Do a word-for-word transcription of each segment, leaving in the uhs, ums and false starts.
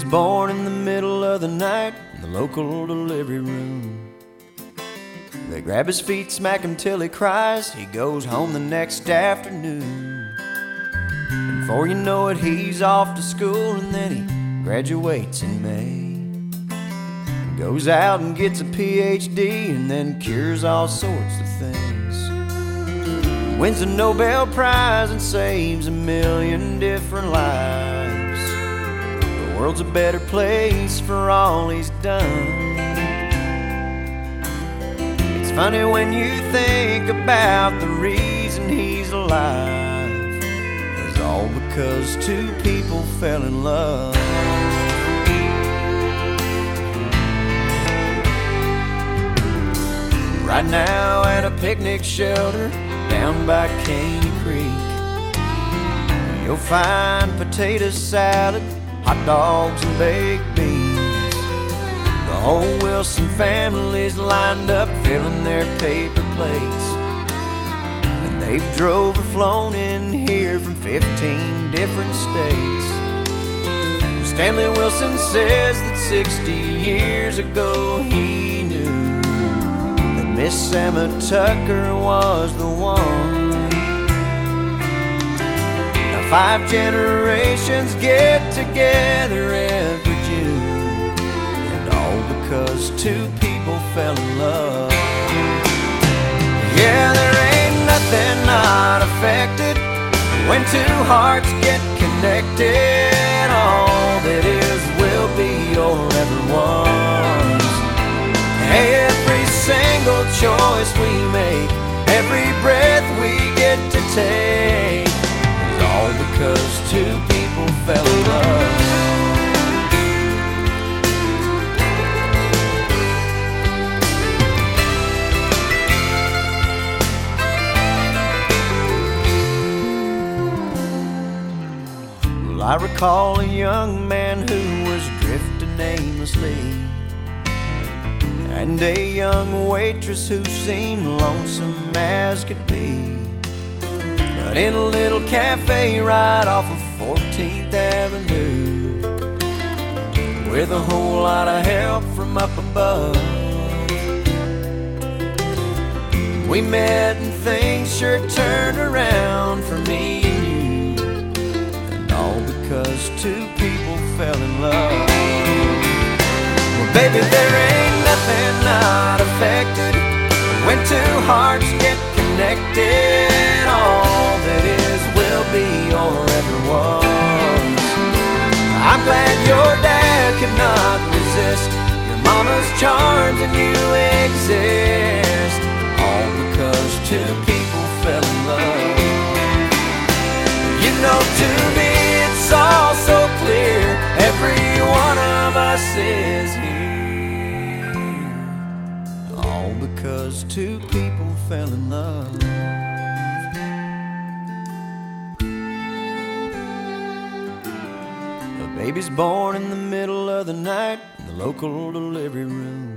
baby's born in the middle of the night in the local delivery room. They grab his feet, smack him till he cries. He goes home the next afternoon. And before you know it, he's off to school, and then he graduates in May. Goes out and gets a P H D, and then cures all sorts of things. Wins a Nobel Prize and saves a million different lives. The world's a better place for all he's done. It's funny when you think about the reason he's alive. It's all because two people fell in love. Right now at a picnic shelter down by Caney Creek, you'll find potato salad, hot dogs and baked beans. The whole Wilson family's lined up filling their paper plates, and they've drove or flown in here from fifteen different states. Stanley Wilson says that sixty years ago he knew that Miss Emma Tucker was the one. Now five generations get together every June, and all because two people fell in love. Yeah, there ain't nothing not affected when two hearts get connected. All that is will be or ever was. Every single choice we make, every breath we get to take, is all because two people fell in love. Well, I recall a young man who was drifting aimlessly, and a young waitress who seemed lonesome as could be. But in a little cafe right off of fourteenth Avenue, with a whole lot of help from up above, we met and things sure turned around for me and you, and all because two people fell in love. Well, baby, there ain't nothing not affected when two hearts get connected. All that is will be or ever was. I'm glad your dad could not resist your mama's charms and you exist, all because two people fell in love. You know, to me it's all so clear, every one of us is here, all because two people fell in love. The baby's born in the middle of the night in the local delivery room.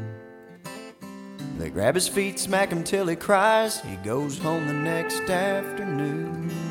They grab his feet, smack him till he cries. He goes home the next afternoon.